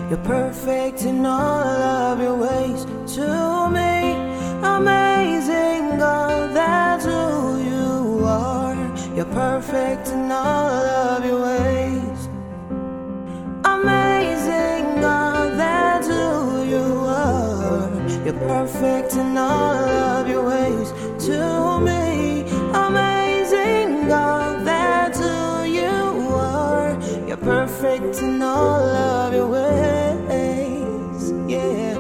You're perfect in all of your ways to me. Amazing God, that's who you are. You're perfect in all of your ways. Amazing God, that's who you are. You're perfect in all of your ways to me. Amazing God, that's who you are. You're perfect in all of your ways, yeah.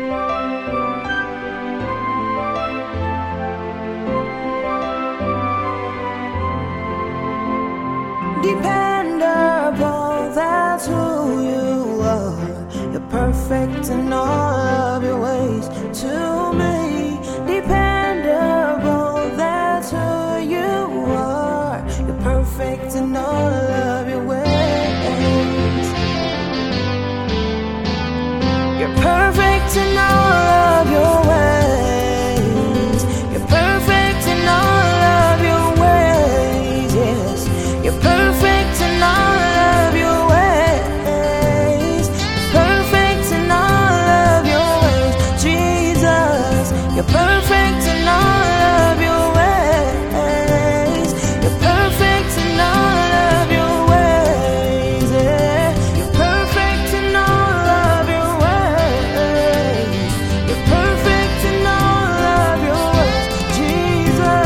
Dependable, that's who you are. You're perfect in all of your ways to me. Dependable, that's who you are. You're perfect in all of your ways. You're perfect in all of your ways. You're perfect in all of your ways, yes. You're perfect in all of your ways. Perfect in all of your ways, Jesus. You're perfect in all of your ways. You're perfect in all of your ways, yeah. You're perfect in all of your ways. You're perfect in all of your ways, Jesus.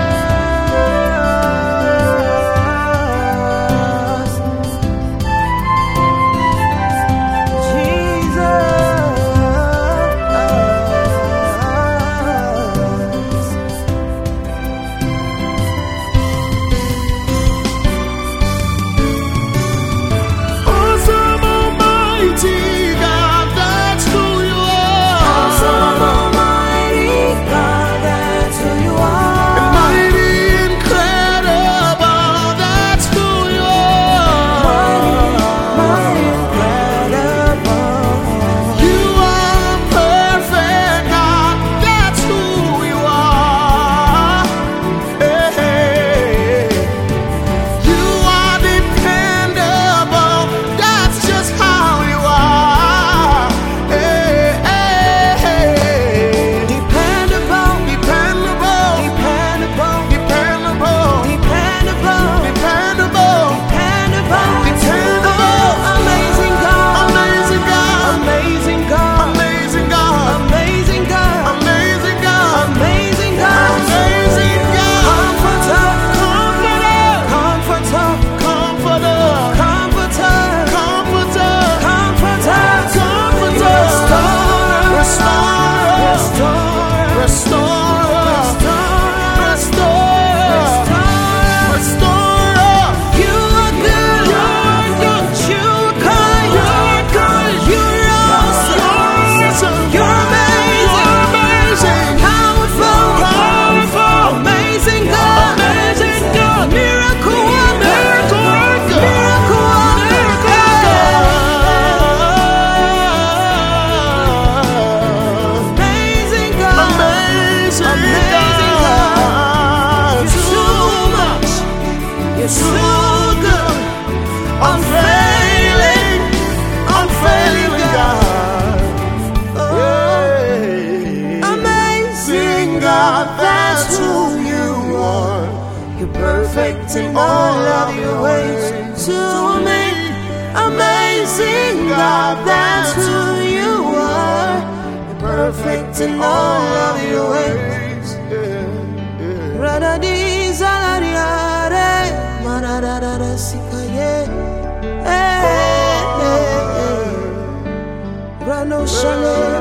Awesome, almighty God, that's who you are. Awesome, almighty God, that's who you are. Mighty, incredible, that's who you are. Mighty, incredible. You are perfect, God, that's who you are. Hey, you are dependable, that's just how you are. Hey, Dependable, dependable, dependable, dependable, dependable, dependable, dependable. Amazing God, amazing God, amazing God, amazing God, amazing God, amazing God, amazing God, amazing God. Comforter, Comforter, comforter, comforter, comforter, comforter, comforter, restorer, restorer, restorer, restorer, restorer, restorer. You are good, you are good, you are kind, you are good, you are awesome, you're amazing, powerful, amazing God, miracle worker, miracle worker, amazing God, amazing God, you're so much, you're so good, unfailing, unfailing God. Amazing God, that's who you are. You're perfect in all of your ways to me. Amazing God, that's who you are. You're perfect in all of your ways. Radadi zalariare, manadada sikaye. Rano shale.